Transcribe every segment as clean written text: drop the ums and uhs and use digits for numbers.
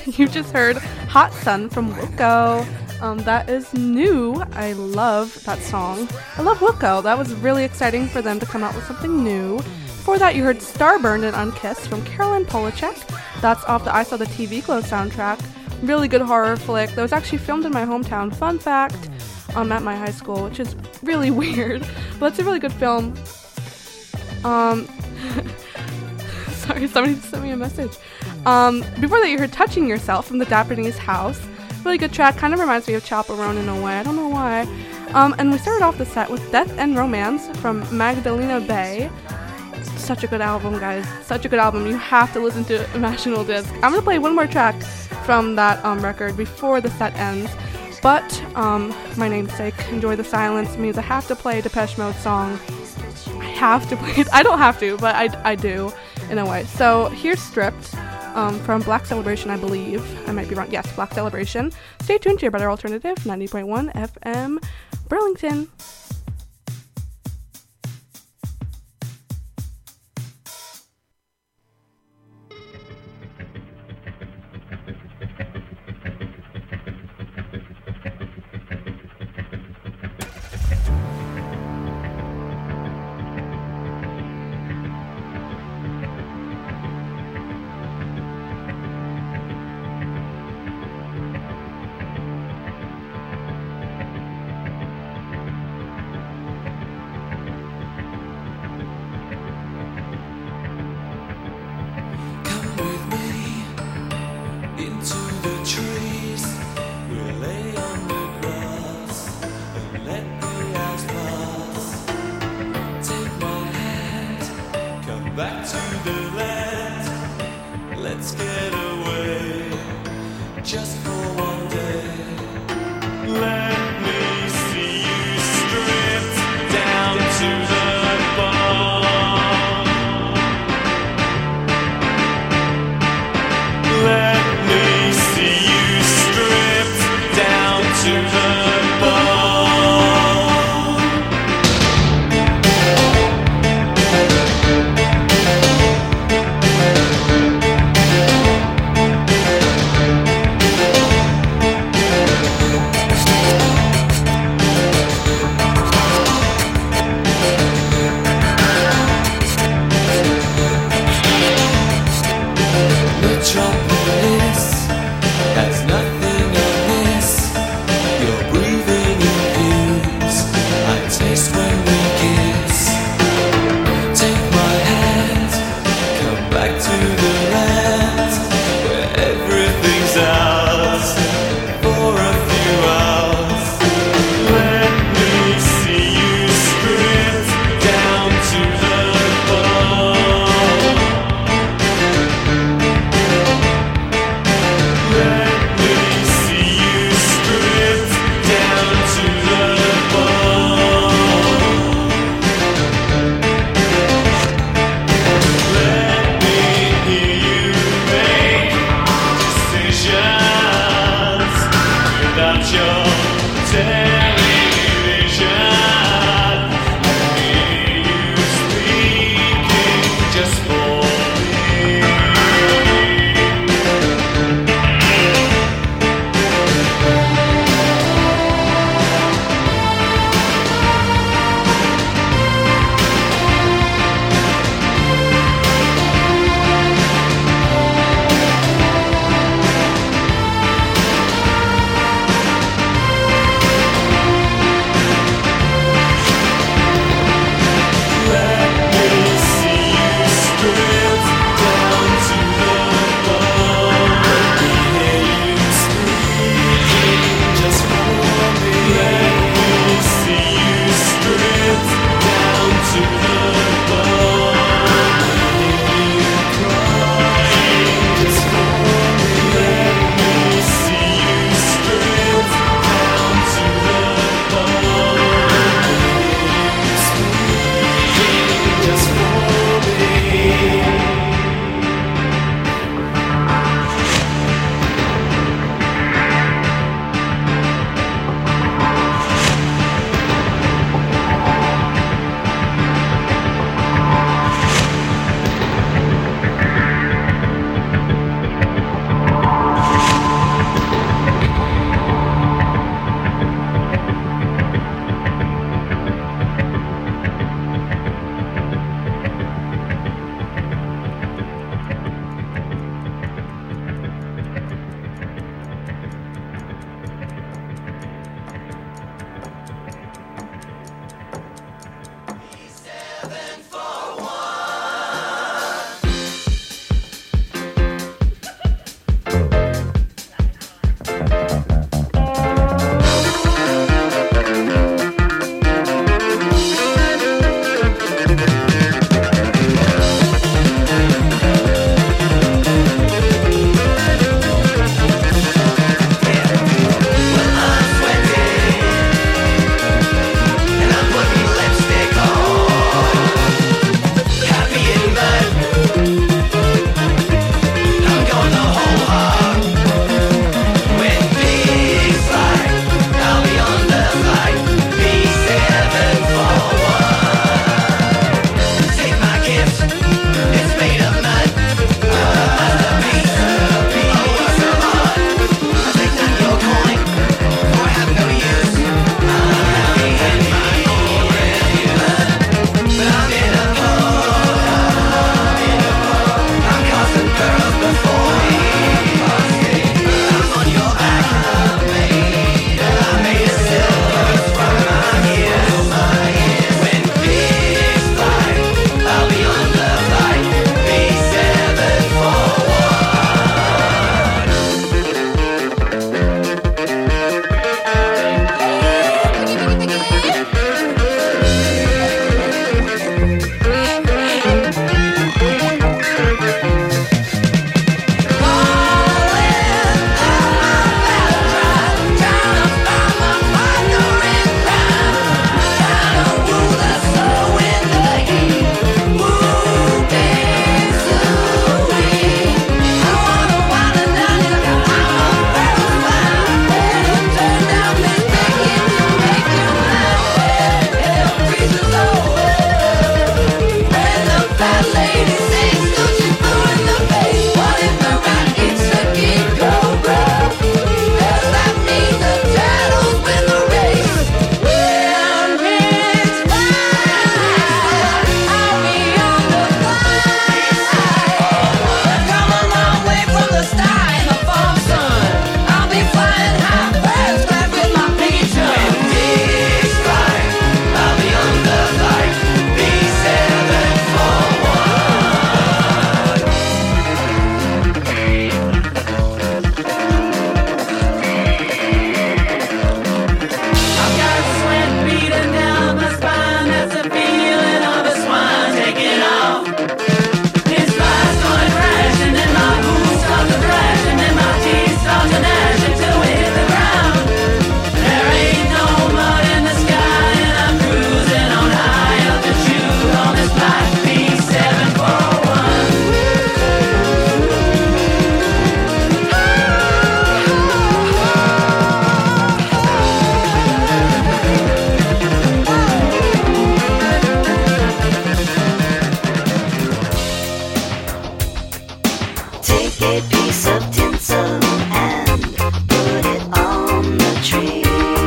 You just heard Hot Sun from Wilco. That is new. I love that song. I love Wilco. That was really exciting for them to come out with something new. Before that, you heard Starburned and Unkissed from Carolyn Polachek. That's off the I Saw the TV Glow soundtrack. Really good horror flick that was actually filmed in my hometown. Fun fact, at my high school, which is really weird, but it's a really good film. Sorry, somebody just sent me a message. Before that, you heard Touching Yourself from the Japanese House. Really good track, kind of reminds me of Chaperone in a way, I don't know why. And we started off the set with Death and Romance from Magdalena Bay. Such a good album, guys. Such a good album. You have to listen to Imaginal Disc. I'm going to play one more track from that record before the set ends. But my namesake, Enjoy the Silence, means I have to play a Depeche Mode song. I have to play it. I don't have to, but I do in a way. So here's Stripped from Black Celebration, I believe. I might be wrong. Yes, Black Celebration. Stay tuned to your better alternative, 90.1 FM, Burlington. a piece of tinsel and put it on the tree.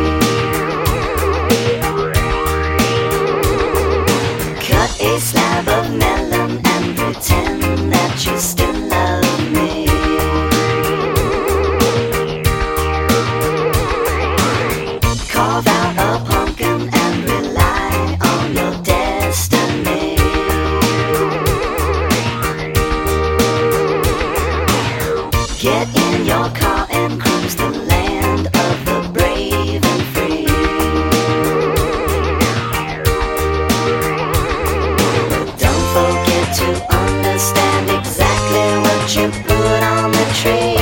Cut a slab of melon and pretend that you still love me. Carve out a pumpkin and rely on your destiny. Get in your car and cruise the land of the brave and free. But don't forget to understand exactly what you put on the tree.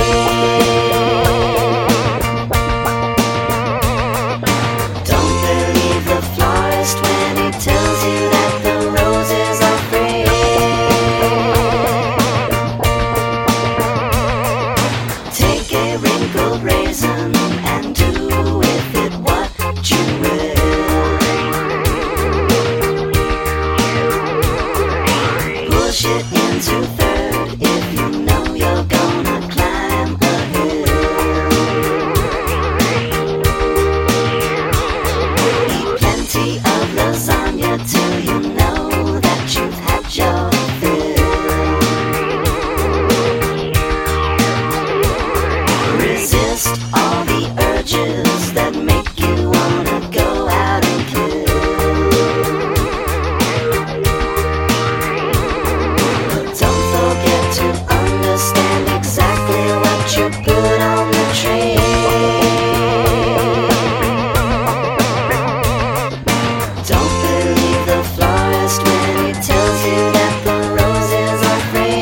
Don't believe the florist when he tells you that the roses are free. Take a wrinkled raisin and do with it what you will. Push it into third if you know you're gonna climb a hill. Eat plenty of lasagna till you know that you've had your fill. Resist all the urges that make you wanna go out and kill. But don't forget to understand exactly what you put on the tree. Don't believe the florist when he tells you that the roses are free.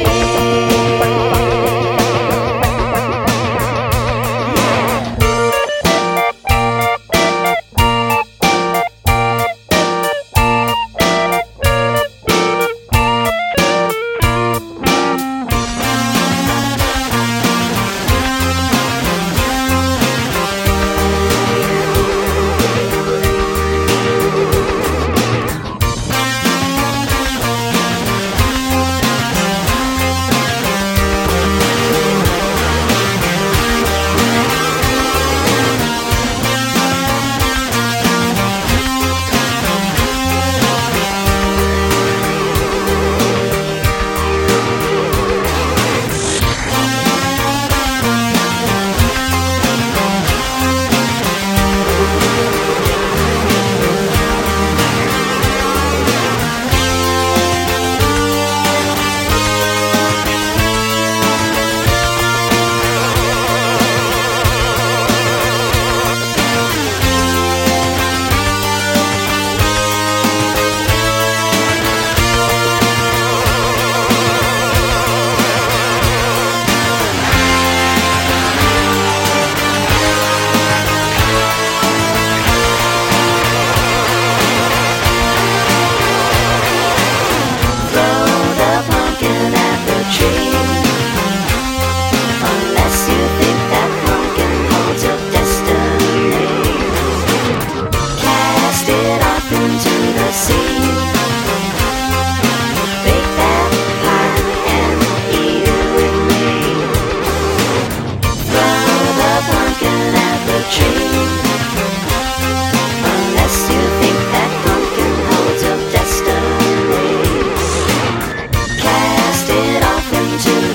Cast it off into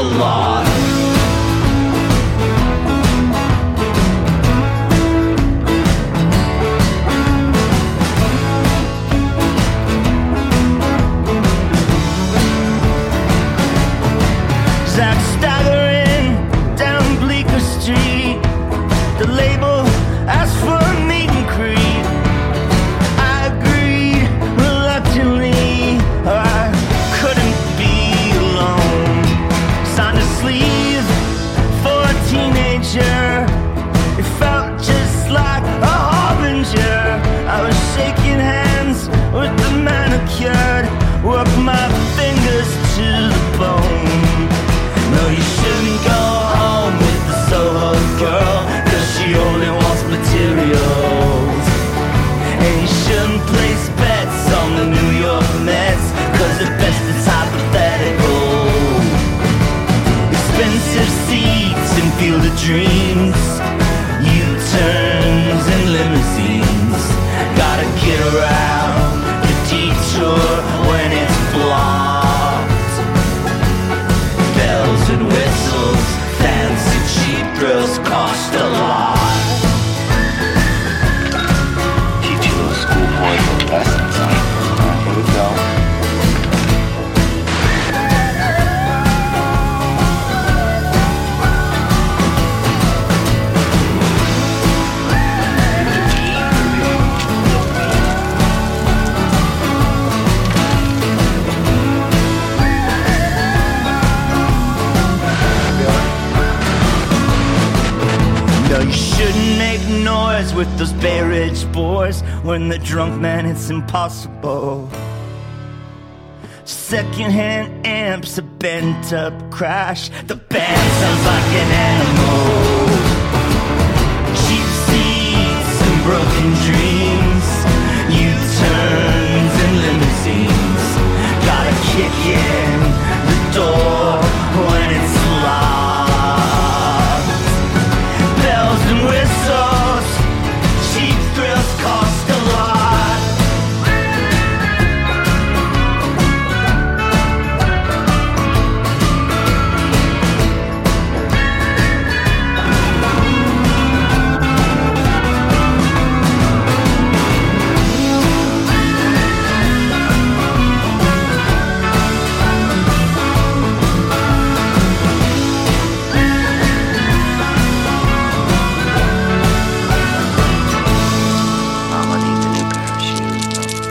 lot. Zach staggering down Bleecker Street. The label asked for a meet and greet. I agreed reluctantly. I couldn't be alone. Signed a sleeve for a teenager. It felt just like a harbinger. I was shaking hands with the manicured. Worked my fingers to the bone. No, you shouldn't go home with the Soho girl, 'cause she only wants materials. And you shouldn't place bets on the New York Mets, 'cause at best it's hypothetical. Expensive seats and field of dreams, U-turns and limousines. Gotta get around the detour when it's blocked. Bells and whistles, fancy cheap thrills cost a lot. Teach you little schoolboy lessons, huh? Here we go. No, you shouldn't make noise with those Bay Ridge boys. When the drunk man, it's impossible. Secondhand amps, a bent up crash. The band sounds like an animal. Cheap seats and broken dreams, U-turns and limousines. Gotta kick in the door when it's locked. Bells and whistles, cheap thrills cost a lot. Mama needs a new pair of shoes.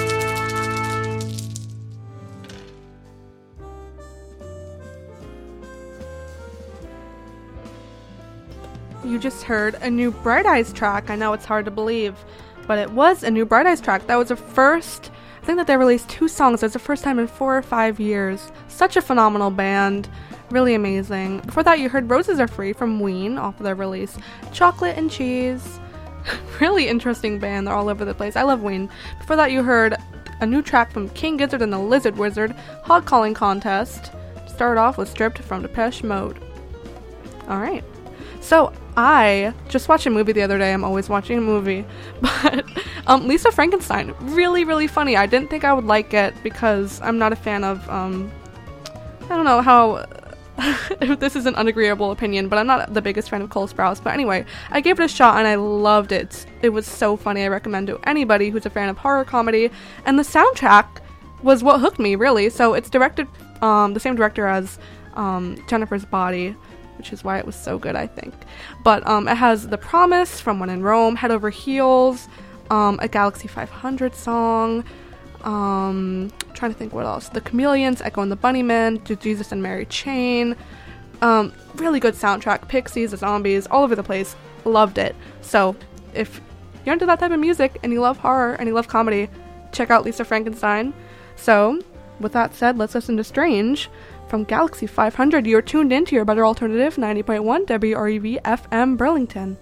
You just heard a new Bright Eyes track. I know it's hard to believe, but it was a new Bright Eyes track. That was the first, I think that they released 2 songs. It was the first time in 4 or 5 years. Such a phenomenal band. Really amazing. Before that, you heard Roses Are Free from Ween off of their release Chocolate and Cheese. Really interesting band. They're all over the place. I love Ween. Before that, you heard a new track from King Gizzard and the Lizard Wizard, Hog Calling Contest. Started off with Stripped from Depeche Mode. Alright. So, I just watched a movie the other day. I'm always watching a movie. But Lisa Frankenstein. Really, really funny. I didn't think I would like it because I'm not a fan of, I don't know how... this is an unagreeable opinion, but I'm not the biggest fan of Cole Sprouse. But anyway, I gave it a shot and I loved it. It was so funny. I recommend to anybody who's a fan of horror comedy. And the soundtrack was what hooked me, really. So it's directed, the same director as Jennifer's Body, which is why it was so good, I think. But it has The Promise from When in Rome, Head Over Heels, a Galaxy 500 song, trying to think what else. The Chameleons, Echo and the Bunnymen, To Jesus and Mary Chain. Really good soundtrack. Pixies, The Zombies, all over the place. Loved it. So if you're into that type of music and you love horror and you love comedy, check out Lisa Frankenstein. So with that said, let's listen to Strange from Galaxy 500. You're tuned into your better alternative 90.1 WREV FM Burlington.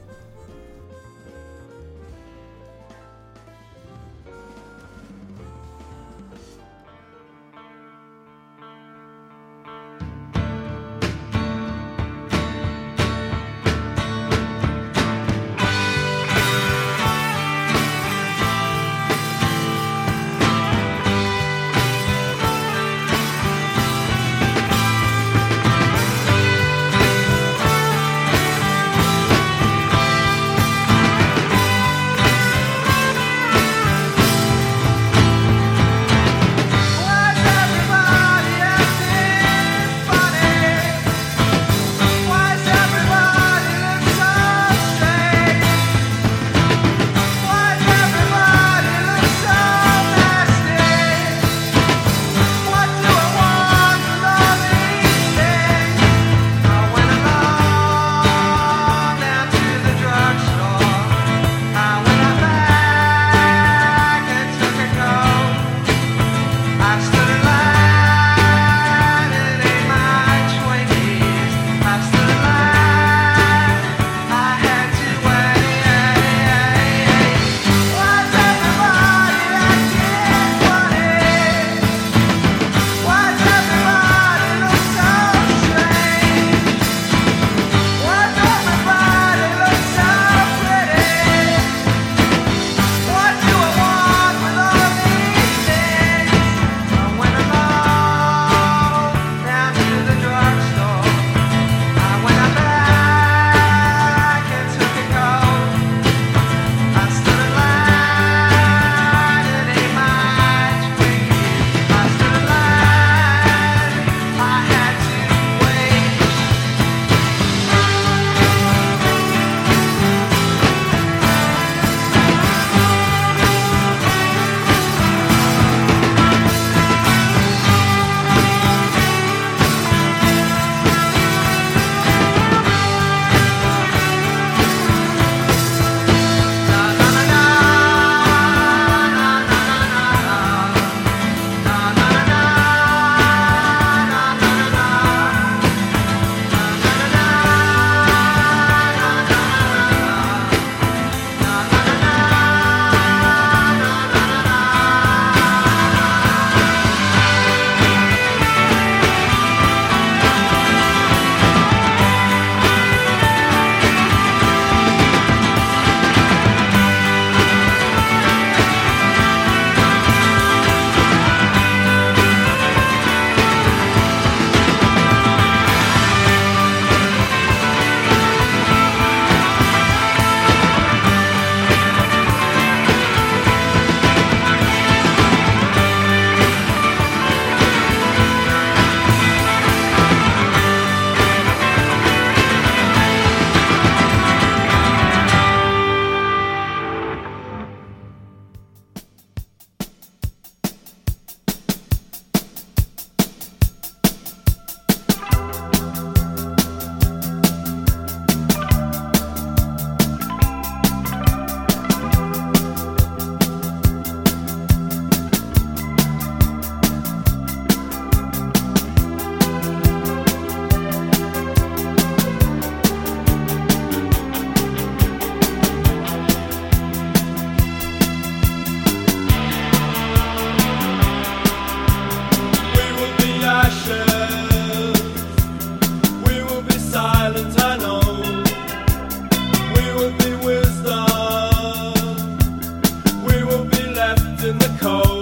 silent, I know. We will be wisdom. We will be left in the cold.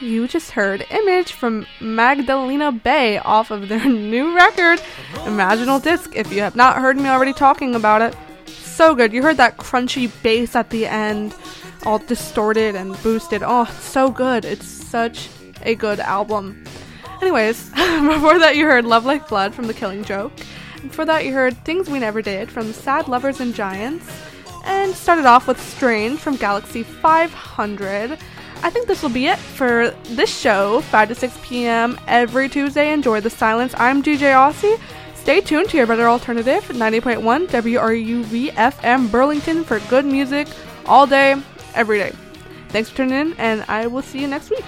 You just heard Image from Magdalena Bay off of their new record, Imaginal Disc. If you have not heard me already talking about it, so good. You heard that crunchy bass at the end, all distorted and boosted. Oh, it's so good. It's such a good album. Anyways, before that you heard Love Like Blood from The Killing Joke. Before that you heard Things We Never Did from Sad Lovers and Giants. And started off with Strange from Galaxy 500. I think this will be it for this show, 5 to 6 p.m. every Tuesday. Enjoy the silence. I'm DJ Aussie. Stay tuned to your better alternative, 90.1 WRUV FM Burlington, for good music all day, every day. Thanks for tuning in, and I will see you next week.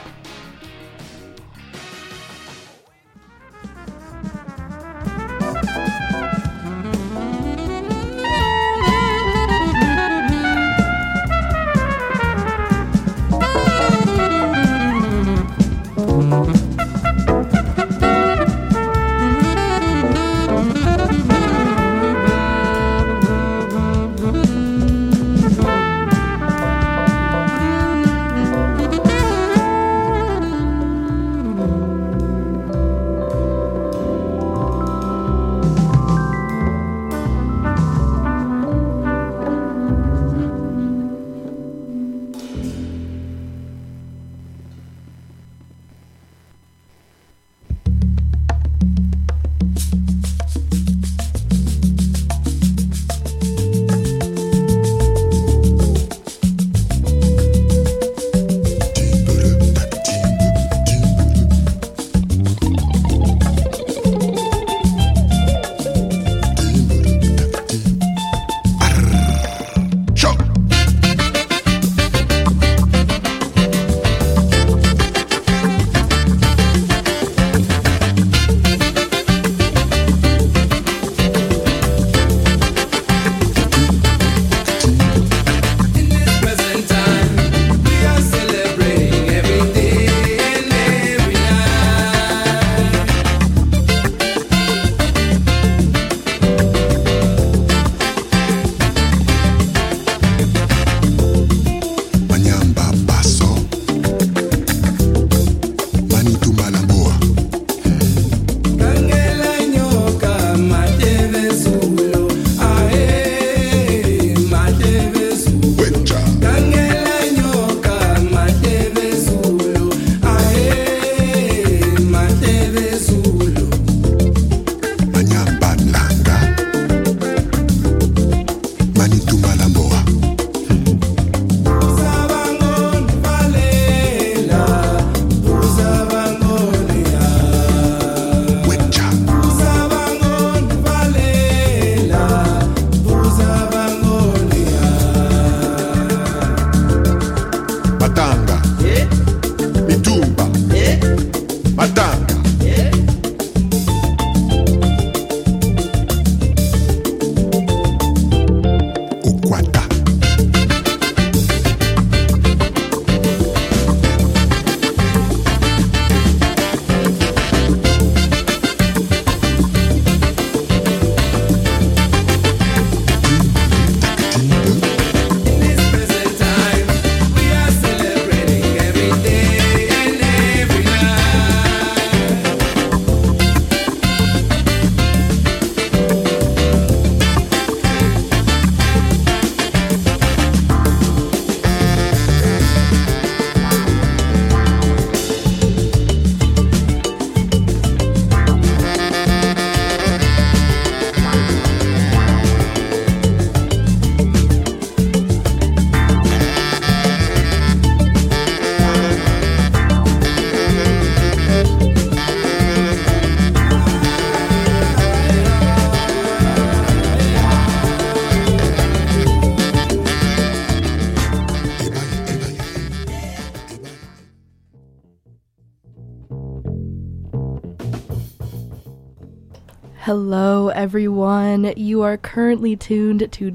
Hello everyone, you are currently tuned to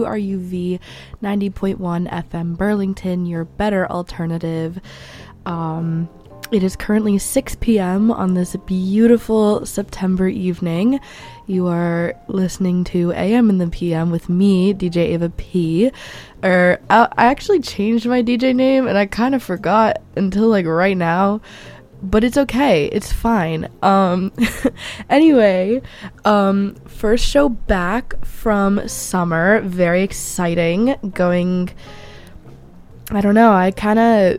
WRUV 90.1 FM Burlington, your better alternative. It is currently 6 p.m. on this beautiful September evening. You are listening to AM in the PM with me, DJ Ava P. I actually changed my DJ name and I kind of forgot until like right now. But it's okay. It's fine. Anyway, first show back from summer. Very exciting. I don't know. I kind of